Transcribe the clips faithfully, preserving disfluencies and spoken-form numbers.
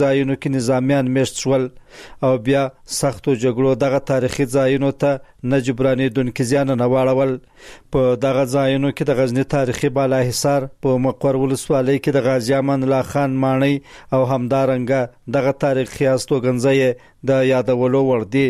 ځایونو کې نظامیان میشت شول او بیا سختو جګړو دغه تاریخي ځایونو ته نه جبرانېدونکي زیانونه واړول. په دغه ځایونو کې د غزني تاریخي بالاحصار په مقر ولسوالۍ کې د غازي امان الله خان ماڼۍ او همدارنګه دغه تاریخي استوګنځای د یادولو وړ دي.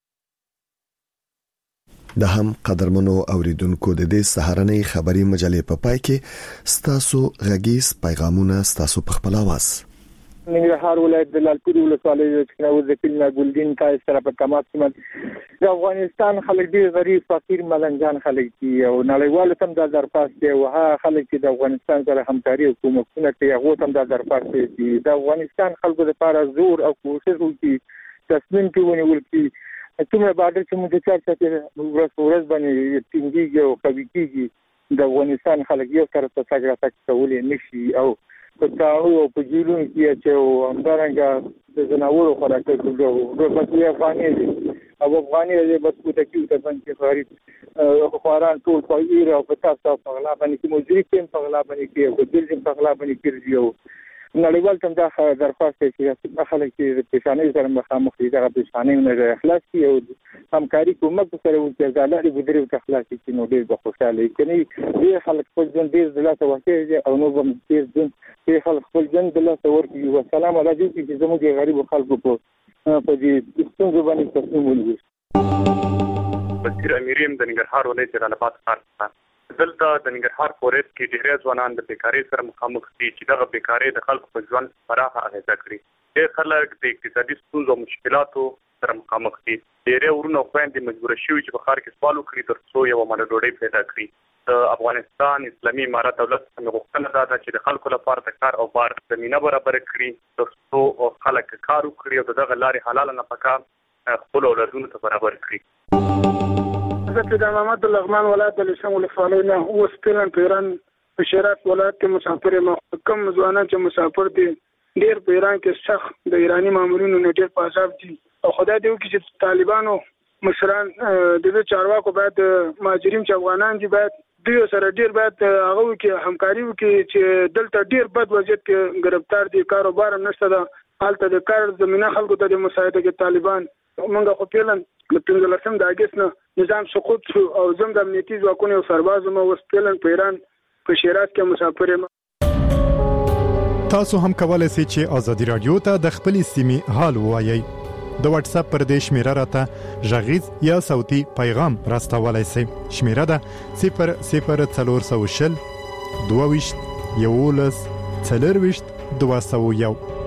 د هم قدرمنو اوریدونکو د دې سهارنۍ خبري مجلې په پای کې ستاسو غږیز پیغامونه ستاسو په خپل आवाज. ننګرهار ولایت د لالپور ولسوالۍ څخه د ذکر ګلدین تای سره په کمات کې د افغانستان خلک ډیر غریب فقیر ملنګان خلک دي او نړیوال تم د درپاس دی او ها خلک چې د افغانستان سره همکاري او کومکونه کوي هغه تم د درپاس دي. د افغانستان خلکو لپاره زور او کوشش وکړي تصمیم کې ونیول کی کومه باندې چې موږ چارچا کې ورځ ورځ باندې ټینګي او قوي کیږي د افغانستان خلک یو سره څنګه تاسو کولای نشي او په تاسو او په جیلون کې چې همدارنګه د زناورو خوراکي کوو د بچي افغاني دي او افغاني دې بس کو تکیو ته باندې غریب خواران ټول په ایرا او په تاسو په غلا باندې کې مجري کې په غلا باندې کې او د په غلا باندې کې یو نړیوال تم دا درخواست چې خلک چې پېښانې سره مخامخ دي دا پېښانې نه اخلاص کی او همکاري کومک سره ولته ځاله بدري او اخلاص کی نو ډېر خوشاله کړي. دې خلک خپل ژوند ډېر دلته واقعي او نو هم ډېر ژوند دې خلک خپل ژوند دلته ورکړي. والسلام علیکم چې زموږ غریب خلکو په په دې څنګه باندې تصمیم ونیول. وزیر امیریم د ننګرهار ولایت جلالاباد ښار دلته د ننګرهار فورست کې ډېر ځوانان د بیکاری سره مخامخ دي چې دغه بیکاری د خلکو په ژوند پراخه اغیزه کړي. ډېر خلک د اقتصادي ستونزو او مشکلاتو سره مخامخ دي. ډېر ورونه خويندې مجبور شوي چې په ښار کې سوال وکړي ترڅو یو ماده ډوډۍ پیدا کړي. د افغانستان اسلامي امارت دولت څخه غوښتنه ده چې د خلکو لپاره د کار او بار زمينه برابر کړي ترڅو خلک کار وکړي او دغه لارې حلال نفقه خپل اولادونو ته برابر کړي. زه د محمد لغمان ولایت د لشم ولسوالۍ نه اوس پیران پیران په شیراز ولایت کې مسافر یم. کوم ځوانان چې مسافر دي ډېر پیران کې سخت د ایرانی مامورینو نه ډېر په عذاب دي او خدای دې وکړي چې طالبانو مشران د دې چارواکو باید مهاجرین چې افغانان دي باید دوی سره ډېر باید هغه وکړي همکاري وکړي چې دلته ډېر بد وضعیت کې گرفتار دي کاروبار هم نشته ده هلته د کار زمینه خلکو ته د مساعده کې طالبان موږ خو پیلن د پنځلسم د اگست نه نظام سقوط شو او زم د امنیتي ځواکونو او سربازو مو وسپیلن په ایران په شیراز کې مسافر یم. تاسو هم کولای شئ چې آزادي رادیو ته د خپل سیمې حال ووایي. د واتس اپ پر دې شمیره راته ژغیز یا صوتي پیغام راستولای شئ. شمیره ده صفر صفر څلور سوه شل دوه ویشت یولس څلور ویشت دوه سوه یو.